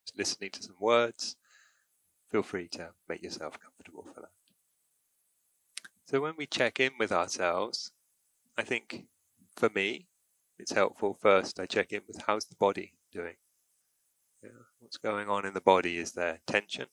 just listening to some words, feel free to make yourself comfortable for that. So when we check in with ourselves, I think for me, it's helpful first I check in with how's the body doing. What's going on in the body? Is there tension?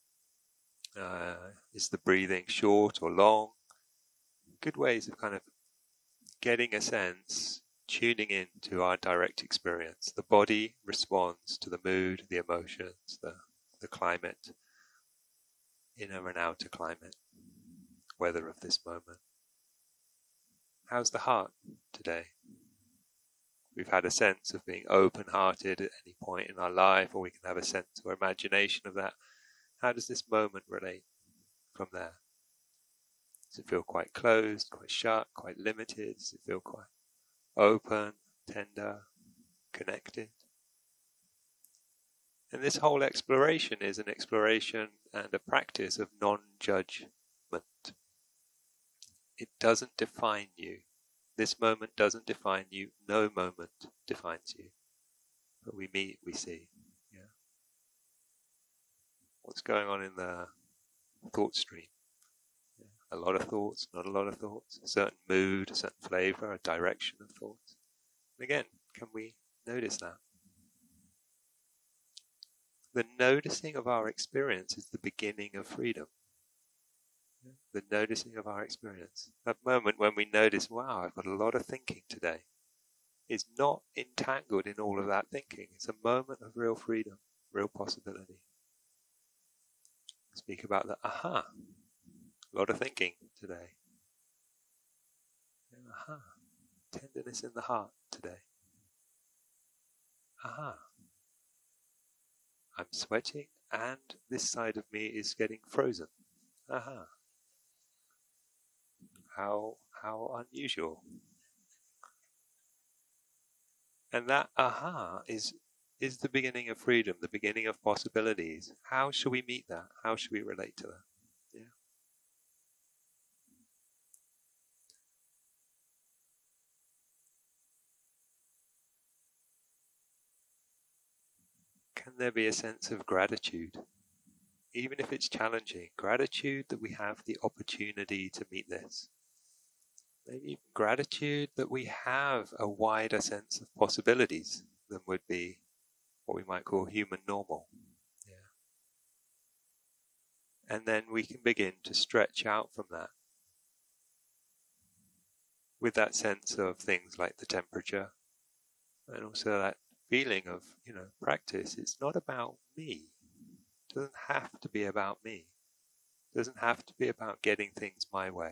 Is the breathing short or long? Good ways of kind of getting a sense, tuning in to our direct experience. The body responds to the mood, the emotions, the climate, inner and outer climate, weather of this moment. How's the heart today? We've had a sense of being open-hearted at any point in our life, or we can have a sense or imagination of that. How does this moment relate from there? Does it feel quite closed, quite shut, quite limited? Does it feel quite open, tender, connected? And this whole exploration is an exploration and a practice of non-judgment. It doesn't define you. This moment doesn't define you. No moment defines you. But we meet, we see. Yeah. What's going on in the thought stream? A lot of thoughts, not a lot of thoughts. A certain mood, a certain flavor, a direction of thoughts. And again, can we notice that? The noticing of our experience is the beginning of freedom. The noticing of our experience. That moment when we notice, wow, I've got a lot of thinking today, is not entangled in all of that thinking. It's a moment of real freedom, real possibility. Speak about the aha. A lot of thinking today. Aha. Tenderness in the heart today. Aha. I'm sweating and this side of me is getting frozen. Aha. How unusual. And that aha is the beginning of freedom, the beginning of possibilities. How should we meet that? How should we relate to that? Yeah. Can there be a sense of gratitude? Even if it's challenging, gratitude that we have the opportunity to meet this. Maybe even gratitude that we have a wider sense of possibilities than would be what we might call human normal. Yeah. And then we can begin to stretch out from that with that sense of things like the temperature and also that feeling of, practice. It's not about me. It doesn't have to be about me. It doesn't have to be about getting things my way.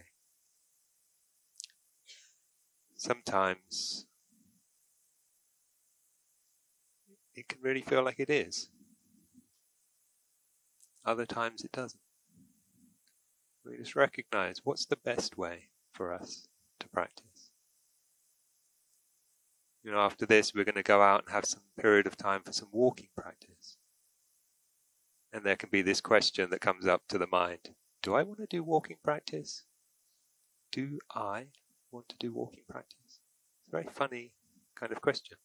Sometimes it can really feel like it is. Other times it doesn't. We just recognize what's the best way for us to practice. After this we're going to go out and have some period of time for some walking practice. And there can be this question that comes up to the mind. Do I want to do walking practice? Do I want to do walking practice? It's a very funny kind of question.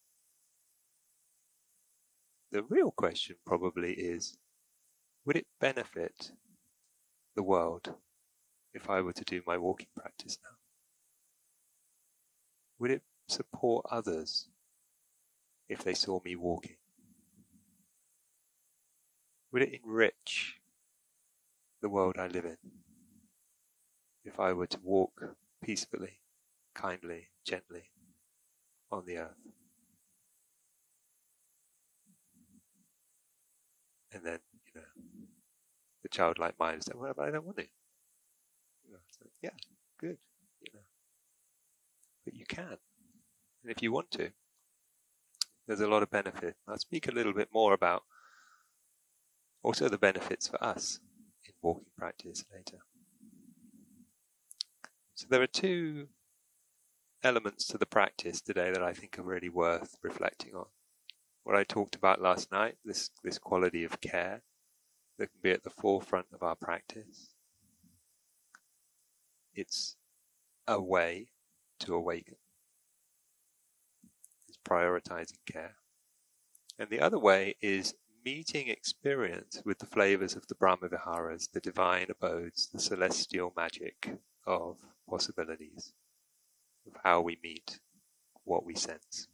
The real question probably is, would it benefit the world if I were to do my walking practice now? Would it support others if they saw me walking? Would it enrich the world I live in if I were to walk peacefully, kindly, gently on the earth? And then, the childlike mind says, well, but I don't want to. It's like, yeah, good, But you can. And if you want to, there's a lot of benefit. I'll speak a little bit more about also the benefits for us in walking practice later. So there are two elements to the practice today that I think are really worth reflecting on. What I talked about last night, this quality of care that can be at the forefront of our practice. It's a way to awaken. It's prioritizing care. And the other way is meeting experience with the flavors of the Brahmaviharas, the divine abodes, the celestial magic of possibilities, of how we meet what we sense.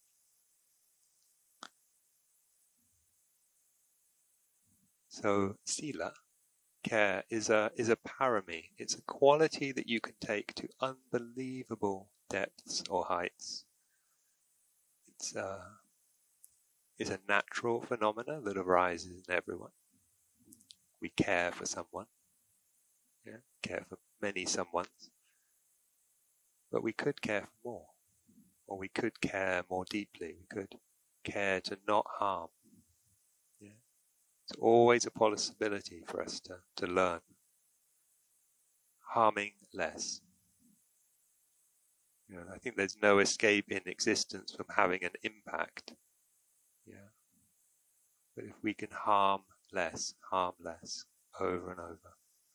So sila, care, is a parami. It's a quality that you can take to unbelievable depths or heights. It's a natural phenomena that arises in everyone. We care for someone, care for many someones, but we could care for more, or we could care more deeply. We could care to not harm. It's always a possibility for us to learn. Harming less. I think there's no escape in existence from having an impact. But if we can harm less, over and over.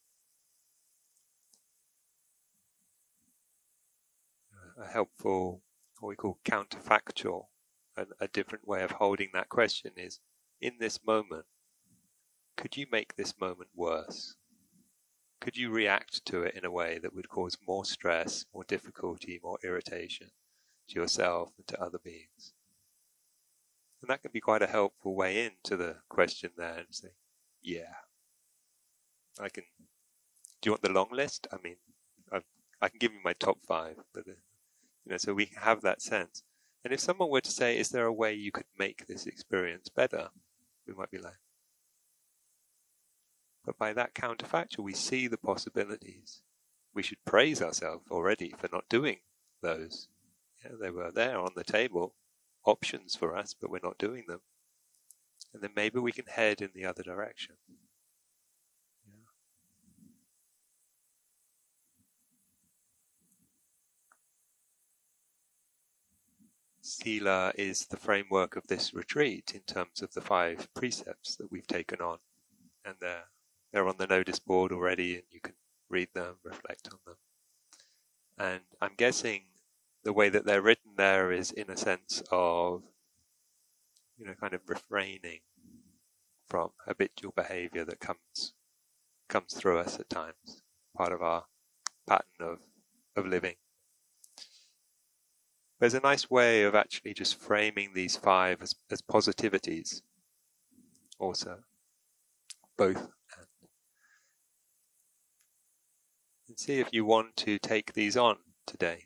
A helpful, what we call counterfactual, a different way of holding that question is, in this moment, could you make this moment worse? Could you react to it in a way that would cause more stress, more difficulty, more irritation to yourself and to other beings? And that can be quite a helpful way into the question there and say, yeah, I can. Do you want the long list? I mean, I can give you my top 5, but so we have that sense. And if someone were to say, is there a way you could make this experience better? We might be like, but by that counterfactual, we see the possibilities. We should praise ourselves already for not doing those. They were there on the table, options for us, but we're not doing them. And then maybe we can head in the other direction. Sila is the framework of this retreat in terms of the 5 precepts that we've taken on. And they're on the notice board already, and you can read them, reflect on them. And I'm guessing the way that they're written there is in a sense of, kind of refraining from habitual behavior that comes through us at times, part of our pattern of living. There's a nice way of actually just framing these 5 as positivities also, both. And see if you want to take these on today.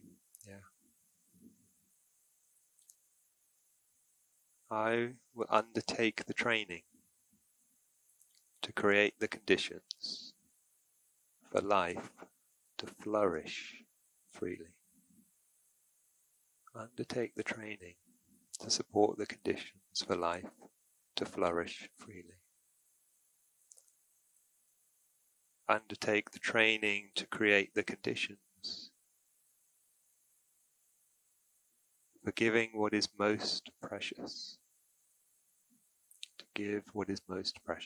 I will undertake the training to create the conditions for life to flourish freely. Undertake the training to support the conditions for life to flourish freely. Undertake the training to create the conditions for giving what is most precious. To give what is most precious.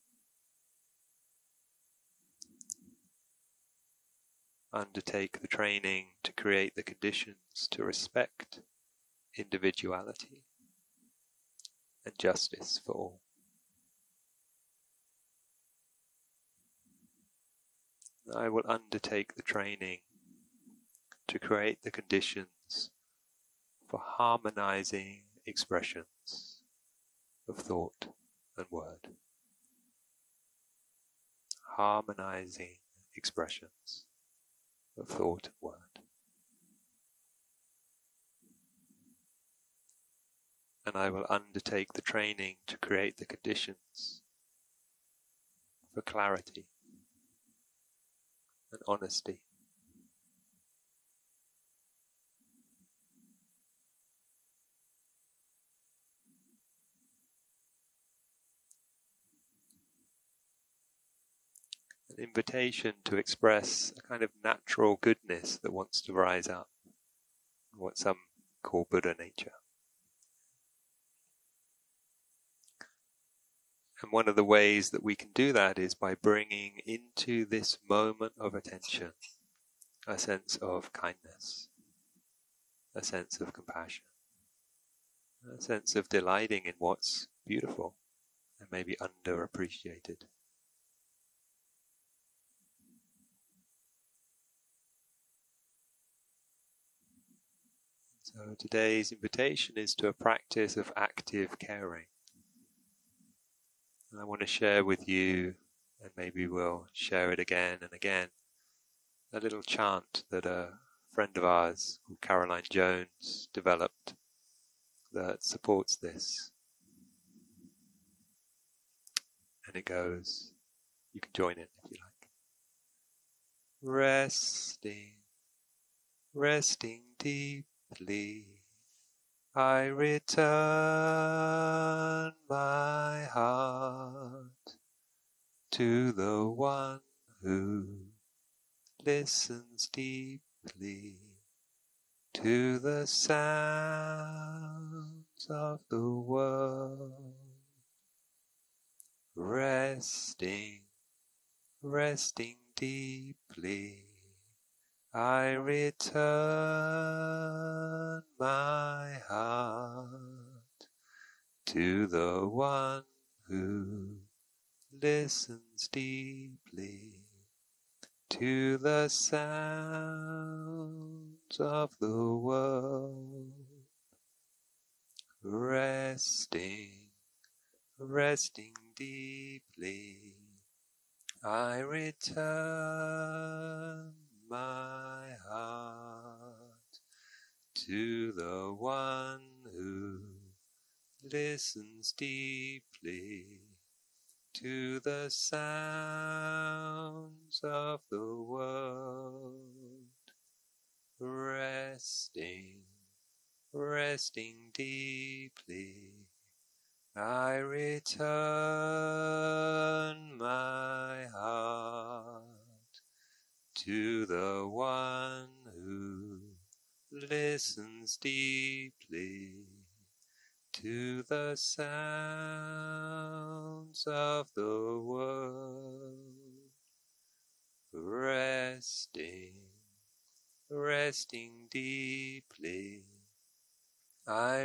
Undertake the training to create the conditions to respect individuality and justice for all. I will undertake the training to create the conditions for harmonizing expressions of thought and word. Harmonizing expressions of thought and word. And I will undertake the training to create the conditions for clarity and honesty. An invitation to express a kind of natural goodness that wants to rise up, what some call Buddha nature. And one of the ways that we can do that is by bringing into this moment of attention a sense of kindness, a sense of compassion, a sense of delighting in what's beautiful and maybe underappreciated. So today's invitation is to a practice of active caring. And I want to share with you, and maybe we'll share it again and again, a little chant that a friend of ours called Caroline Jones developed that supports this. And it goes, you can join it if you like. Resting, resting deeply, I return my heart to the one who listens deeply to the sounds of the world. Resting, resting deeply, I return my heart to the one who listens deeply to the sounds of the world. Resting, resting deeply, I return my heart to the one who listens deeply to the sounds of the world. Resting, resting deeply, I return my heart to the one who listens deeply to the sounds of the world. Resting, resting deeply, I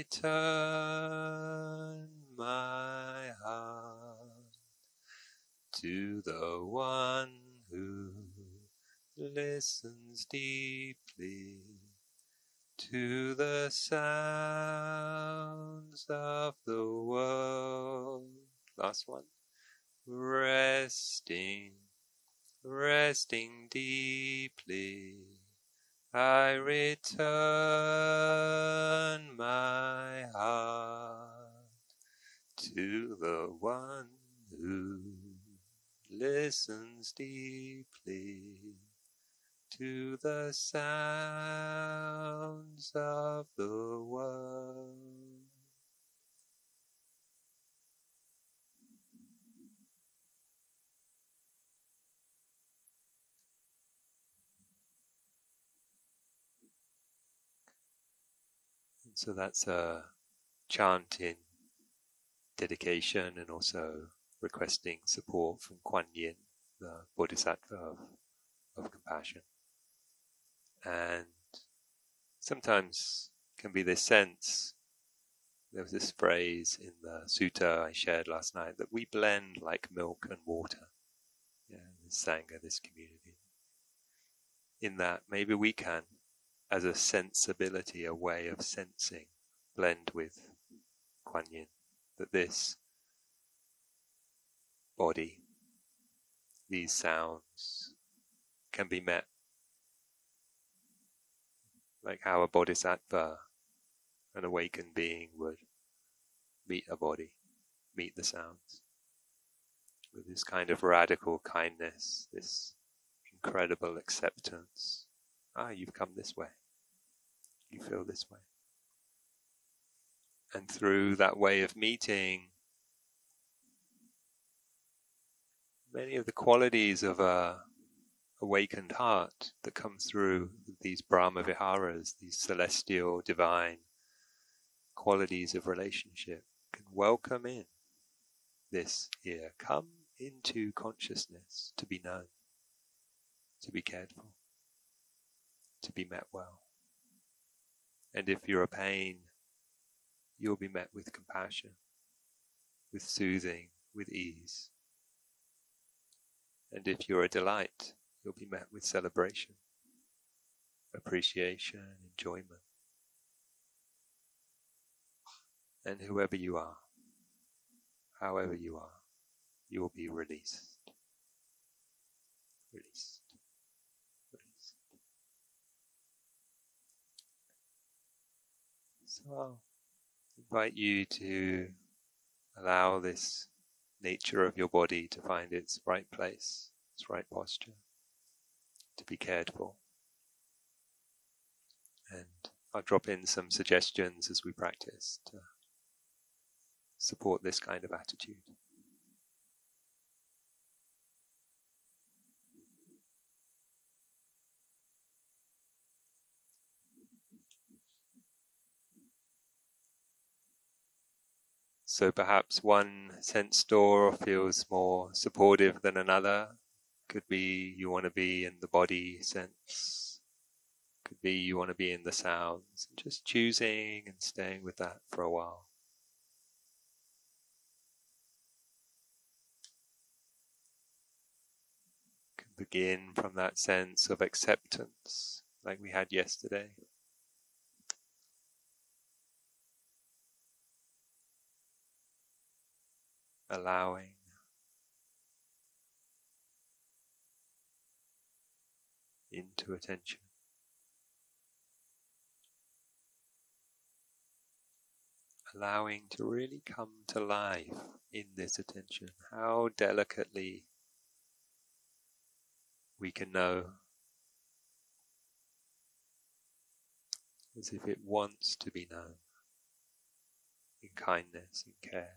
return my heart to the one who listens deeply to the sounds of the world. Last one. Resting, resting deeply, I return my heart to the one who listens deeply to the sounds of the world. And so that's a chant in dedication and also requesting support from Kuan Yin, the Bodhisattva of compassion. And sometimes can be this sense, there was this phrase in the sutta I shared last night, that we blend like milk and water. Yeah, this Sangha, this community. In that maybe we can, as a sensibility, a way of sensing, blend with Kuan Yin, that this body, these sounds can be met like how a bodhisattva, an awakened being, would meet a body, meet the sounds, with this kind of radical kindness, this incredible acceptance. You've come this way. You feel this way. And through that way of meeting, many of the qualities of a awakened heart that come through these Brahma Viharas, these celestial, divine qualities of relationship, can welcome in this here. Come into consciousness to be known, to be cared for, to be met well. And if you're a pain, you'll be met with compassion, with soothing, with ease. And if you're a delight, you'll be met with celebration, appreciation, enjoyment. And whoever you are, however you are, you will be released. Released. Released. So I'll invite you to allow this nature of your body to find its right place, its right posture, to be cared for. And I'll drop in some suggestions as we practice to support this kind of attitude. So perhaps one sense door feels more supportive than another. Could be you want to be in the body sense. Could be you want to be in the sounds. Just choosing and staying with that for a while. Could begin from that sense of acceptance like we had yesterday. Allowing. Into attention. Allowing to really come to life in this attention. How delicately we can know, as if it wants to be known, in kindness, in care.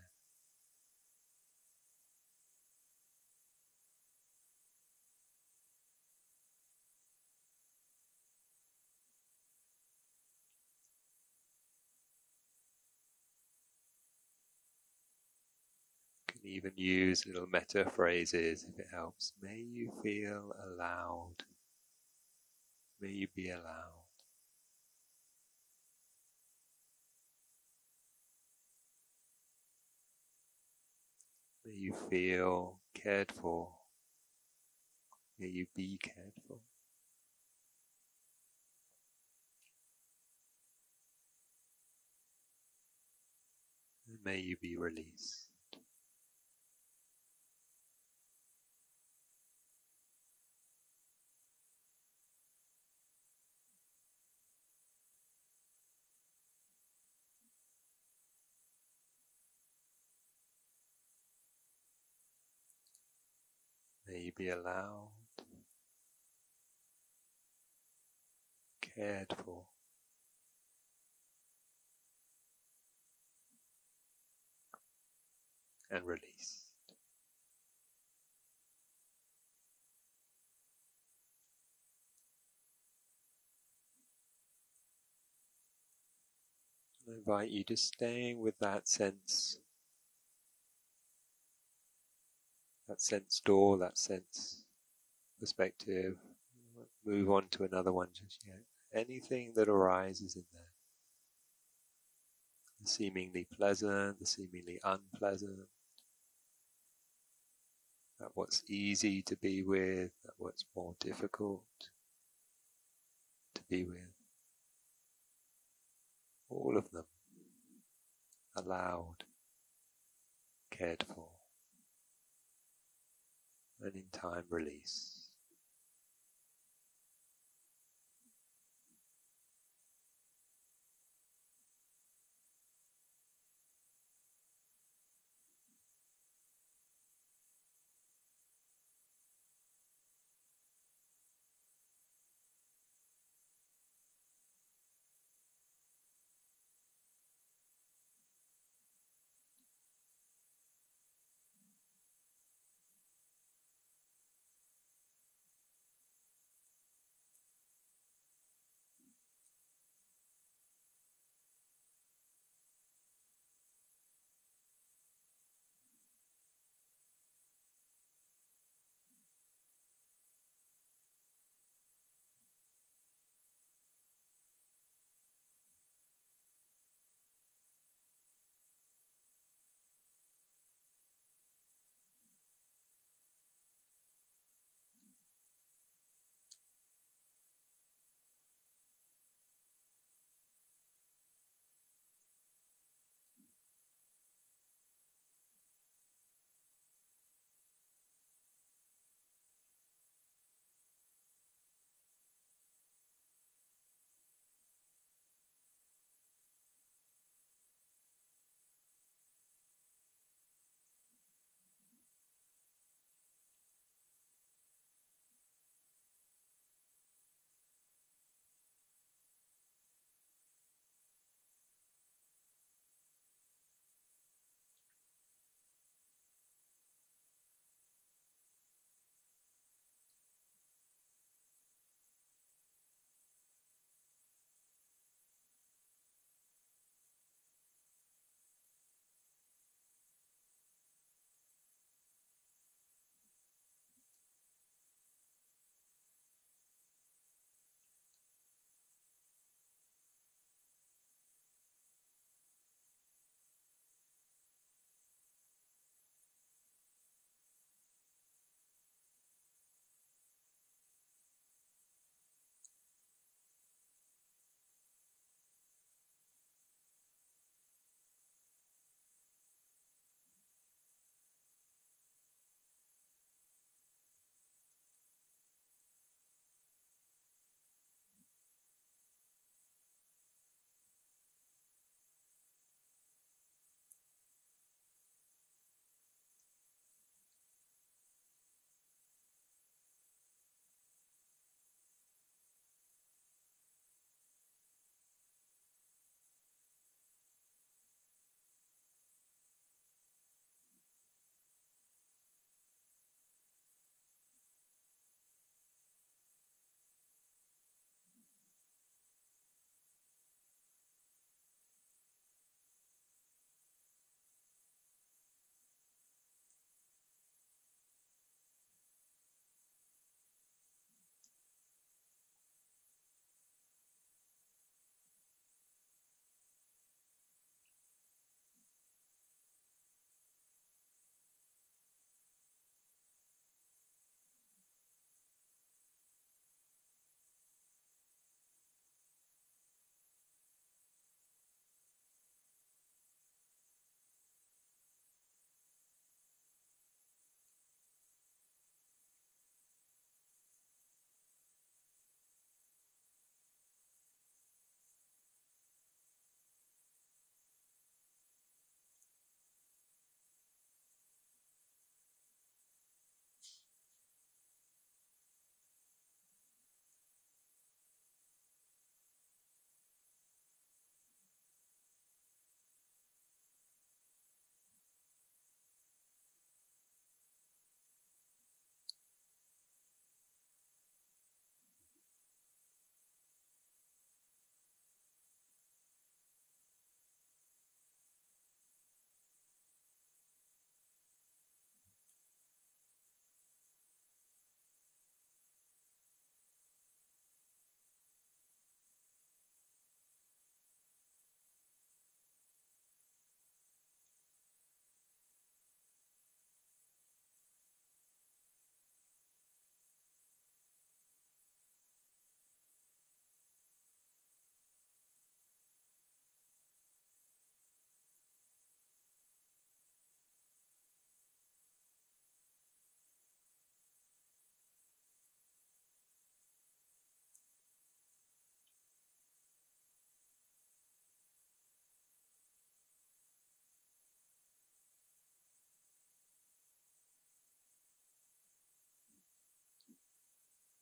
You can even use little meta phrases if it helps. May you feel allowed. May you be allowed. May you feel cared for. May you be cared for. And may you be released. May you be allowed, cared for, and released. I invite you to staying with that sense door, that sense perspective. Move on to another one just yet. Anything that arises in there. The seemingly pleasant, the seemingly unpleasant. That what's easy to be with, that what's more difficult to be with. All of them allowed, cared for, and in time released.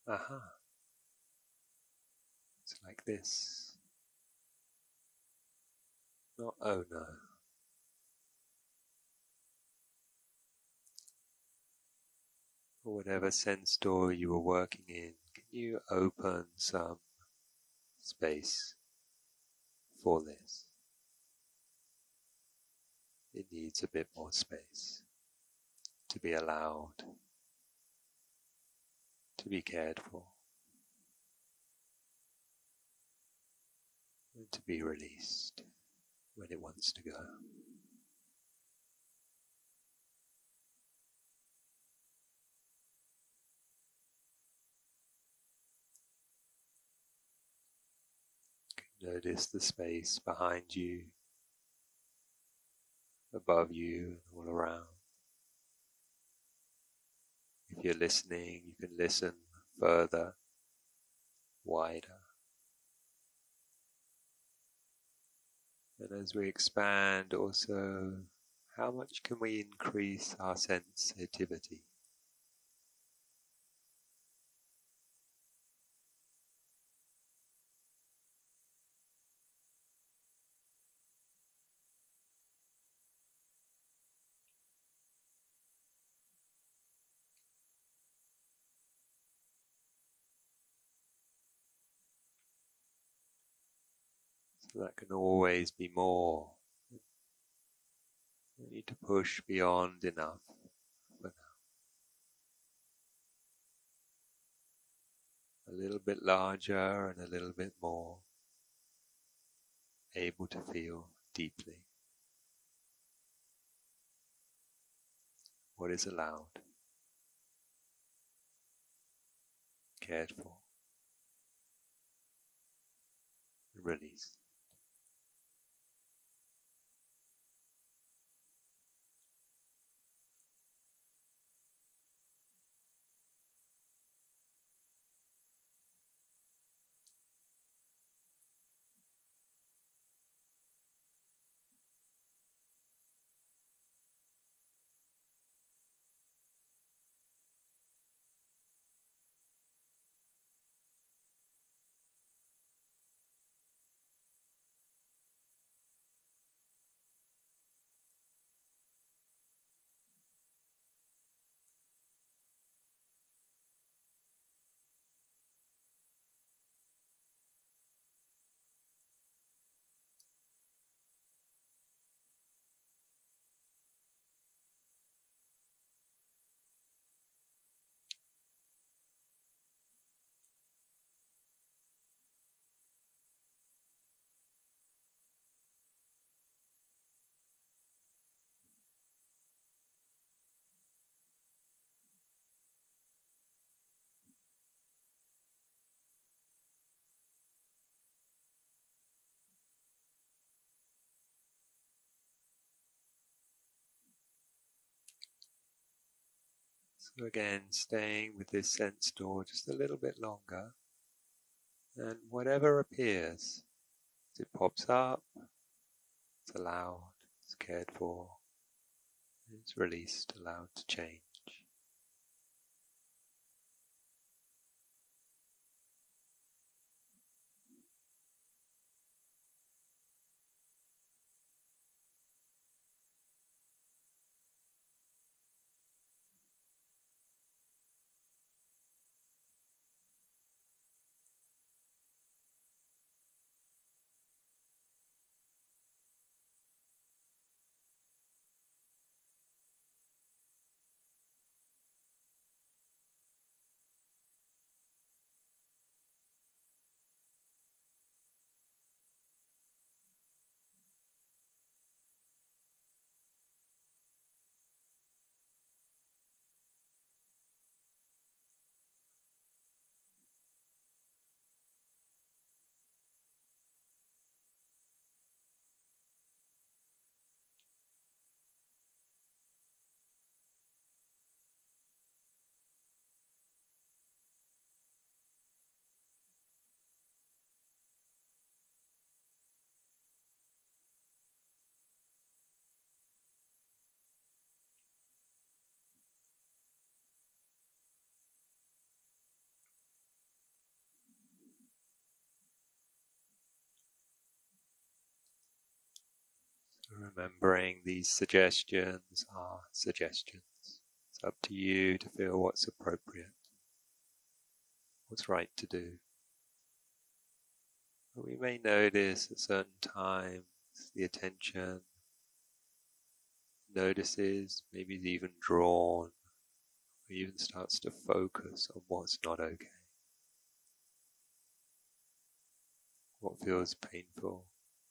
aha, it's like this. Not oh no. Or whatever sense door you were working in, can you open some space for this? It needs a bit more space to be allowed, to be cared for, and to be released when it wants to go. Notice the space behind you, above you, and all around. If you're listening, you can listen further, wider. And as we expand also, how much can we increase our sensitivity? So that can always be more. You need to push beyond enough for now. A little bit larger and a little bit more, able to feel deeply what is allowed, cared for, and released. So again, staying with this sense door just a little bit longer, and whatever appears, as it pops up, it's allowed, it's cared for, it's released, allowed to change. remembering these suggestions are suggestions. It's up to you to feel what's appropriate, what's right to do. But we may notice at certain times the attention notices, maybe is even drawn, or even starts to focus on what's not okay, what feels painful.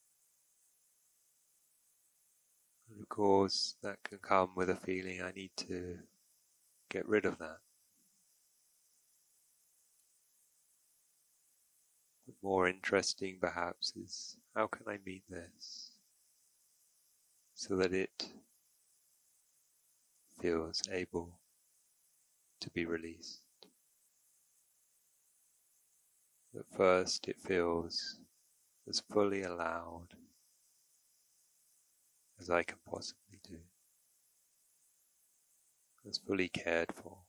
And of course, that can come with a feeling, I need to get rid of that. But more interesting perhaps is, how can I meet this so that it feels able to be released? At first it feels as fully allowed as I can possibly do, as fully cared for.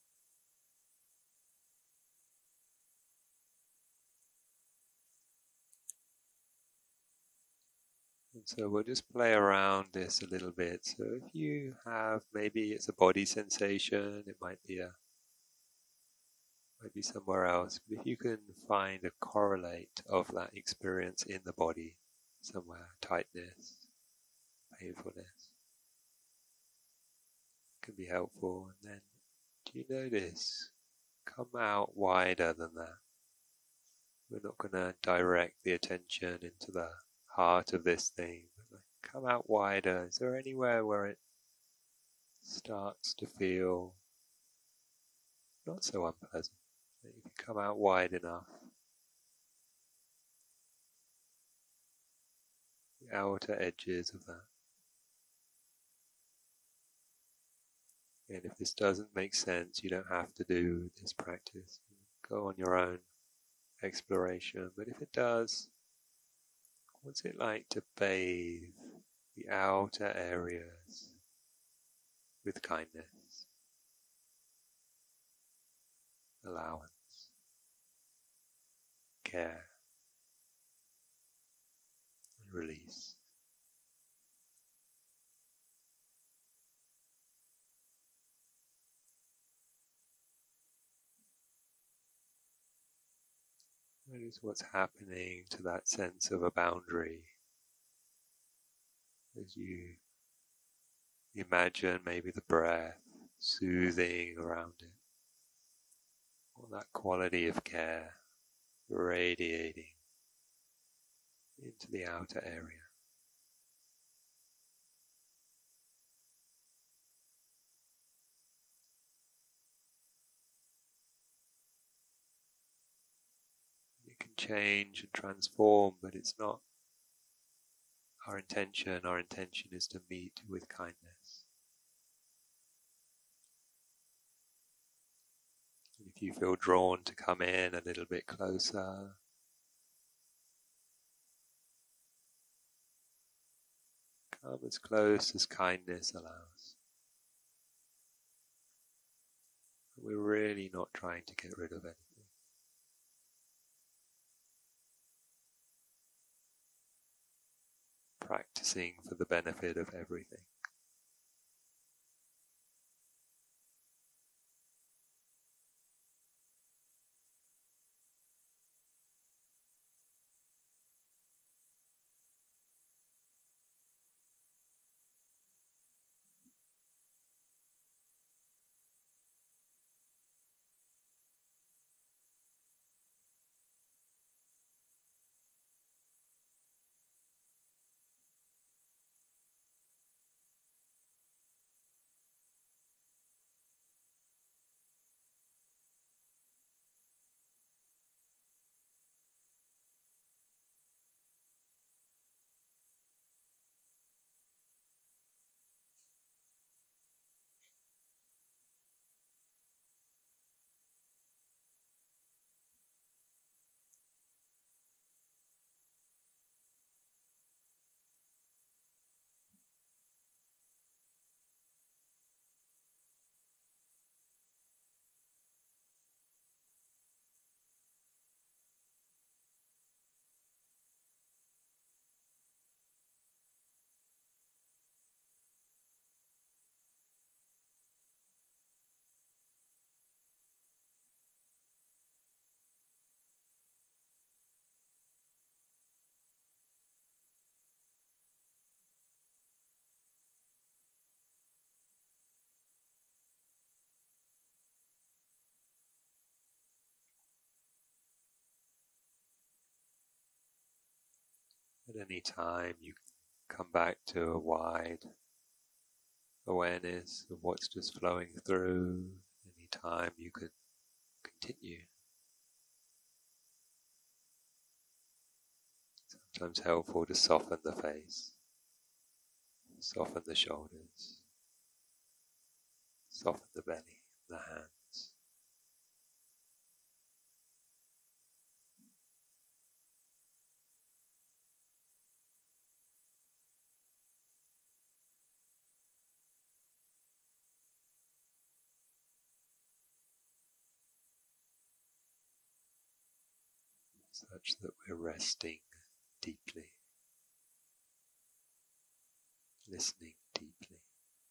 And so we'll just play around this a little bit. So if you have, maybe it's a body sensation, it might be somewhere else, but if you can find a correlate of that experience in the body somewhere, tightness, painfulness, can be helpful. And then, do you notice, come out wider than that. We're not going to direct the attention into the heart of this thing, but come out wider. Is there anywhere where it starts to feel not so unpleasant? If you come out wide enough, the outer edges of that. And if this doesn't make sense, you don't have to do this practice. Go on your own exploration. But if it does, what's it like to bathe the outer areas with kindness, allowance, care, and release? Notice what's happening to that sense of a boundary as you imagine maybe the breath soothing around it, or that quality of care radiating into the outer area. It can change and transform, but it's not our intention. Our intention is to meet with kindness. And if you feel drawn to come in a little bit closer, come as close as kindness allows. But we're really not trying to get rid of anything. Practicing for the benefit of everything. any time you can come back to a wide awareness of what's just flowing through. Any time you could continue. Sometimes helpful to soften the face, soften the shoulders, soften the belly, the hands. Such that we're resting deeply, listening deeply.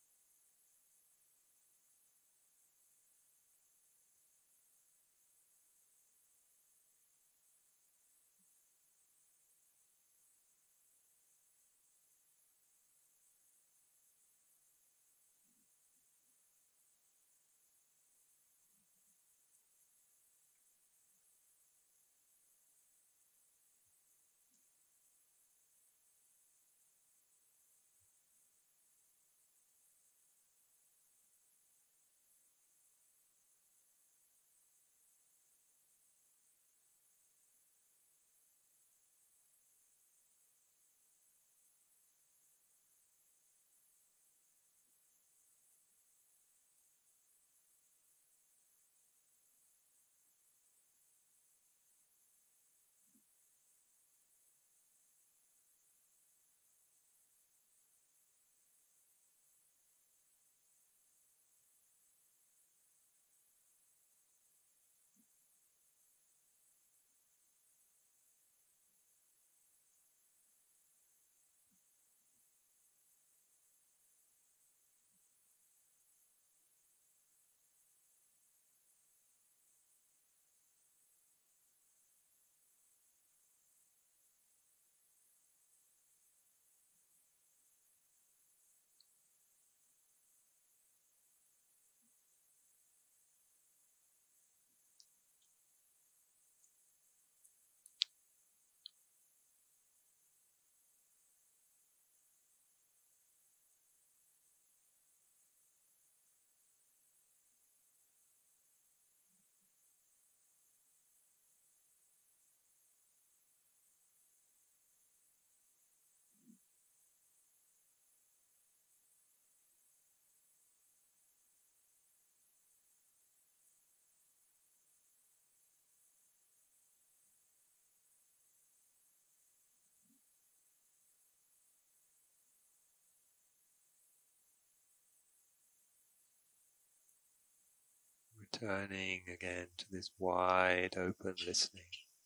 Returning again to this wide open listening,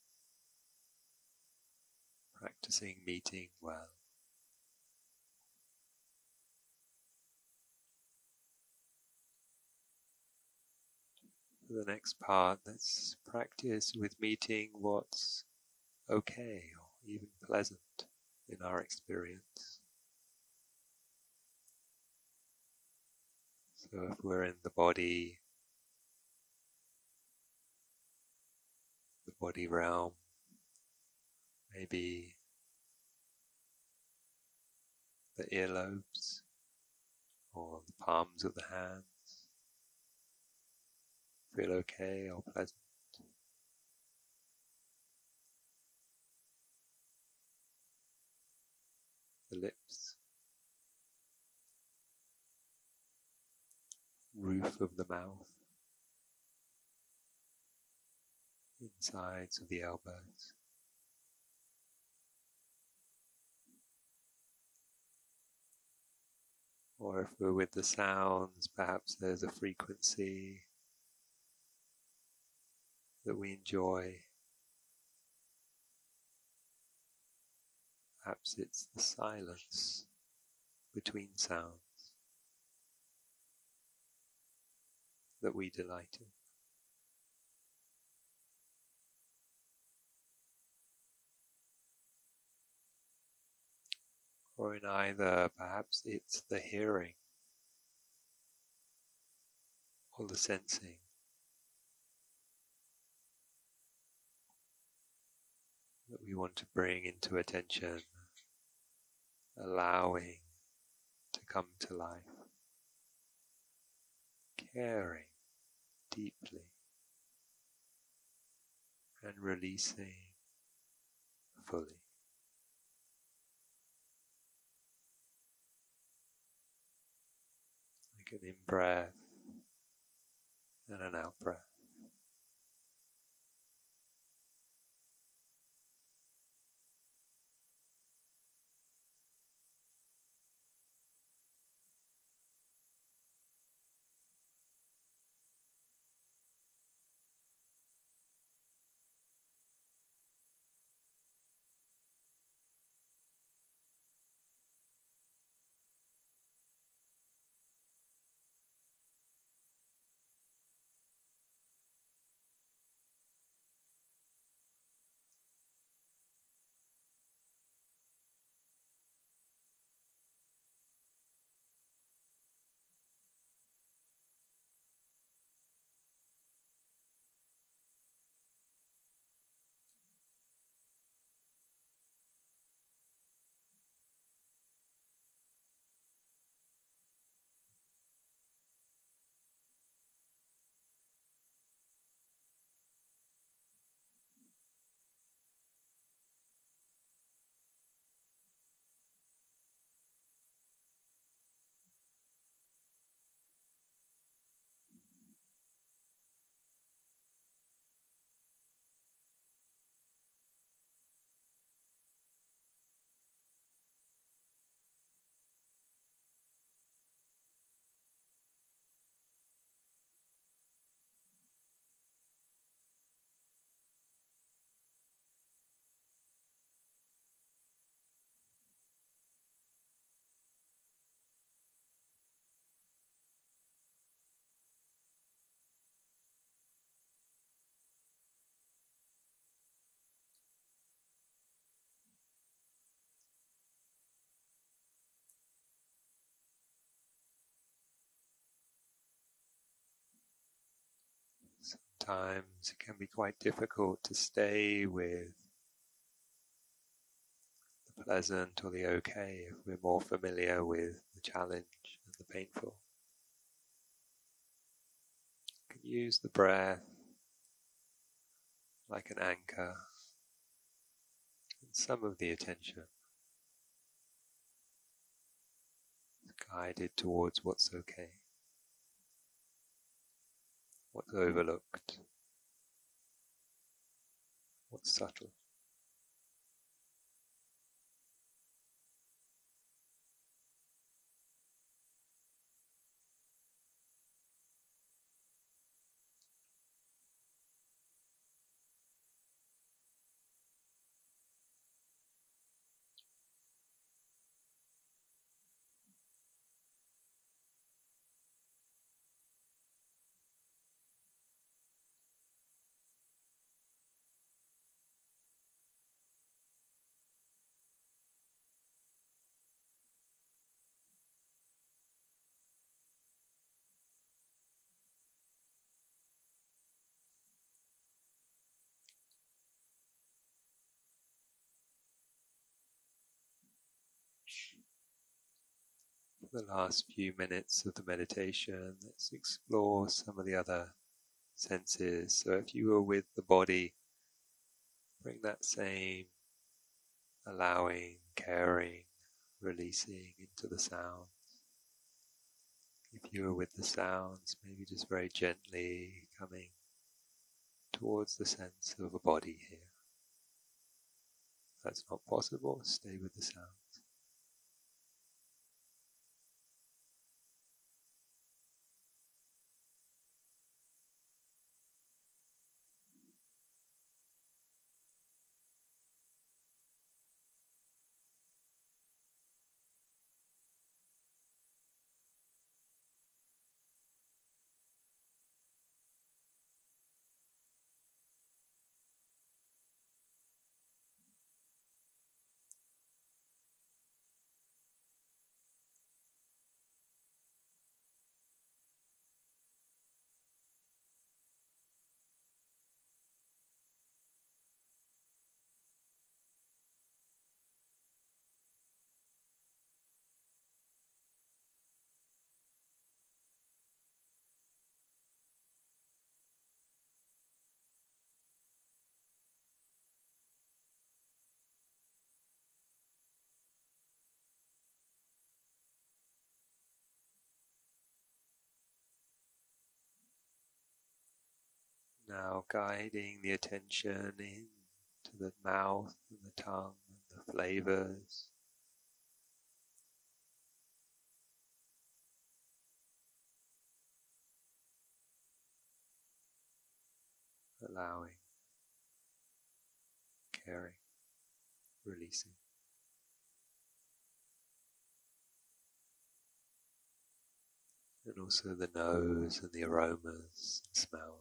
practicing meeting well. For the next part, let's practice with meeting what's okay or even pleasant in our experience. So if we're in the body realm, maybe the earlobes or the palms of the hands feel okay or pleasant. The lips, roof of the mouth, insides of the elbows. Or if we're with the sounds, perhaps there's a frequency that we enjoy. Perhaps it's the silence between sounds that we delight in. Or in either, perhaps it's the hearing or the sensing that we want to bring into attention allowing to come to life, caring deeply and releasing fully. Like an in-breath and an out-breath. Sometimes it can be quite difficult to stay with the pleasant or the okay if we're more familiar with the challenge and the painful. You can use the breath like an anchor and some of the attention is guided towards what's okay, what's overlooked, what's subtle. For the last few minutes of the meditation, let's explore some of the other senses. So if you were with the body, bring that same allowing, caring, releasing into the sound. If you were with the sounds, maybe just very gently coming towards the sense of a body here. If that's not possible, stay with the sound. Now guiding the attention into the mouth and the tongue and the flavors. Allowing, caring, releasing. And also the nose and the aromas and smells.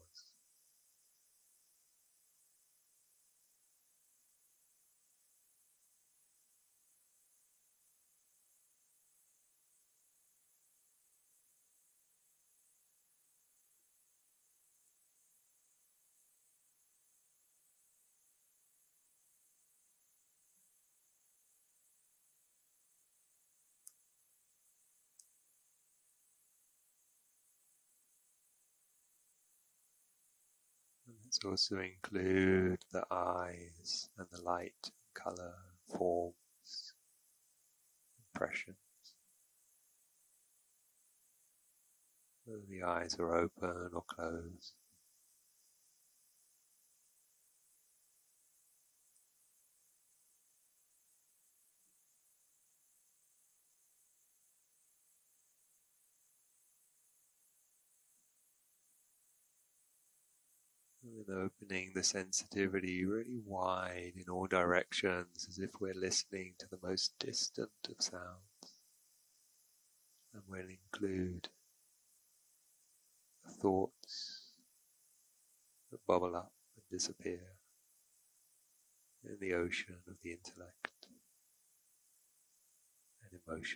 And let's also include the eyes and the light, colour, forms, impressions. Whether the eyes are open or closed. And opening the sensitivity really wide in all directions, as if we're listening to the most distant of sounds. And we'll include the thoughts that bubble up and disappear in the ocean of the intellect and emotion.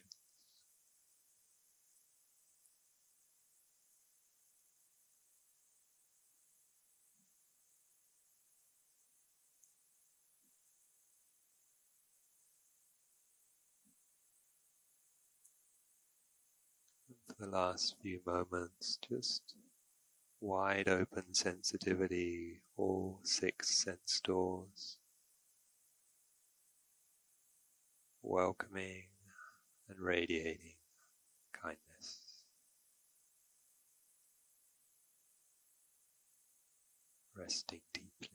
For the last few moments, just wide open sensitivity, all 6 sense doors, welcoming and radiating kindness. Resting deeply.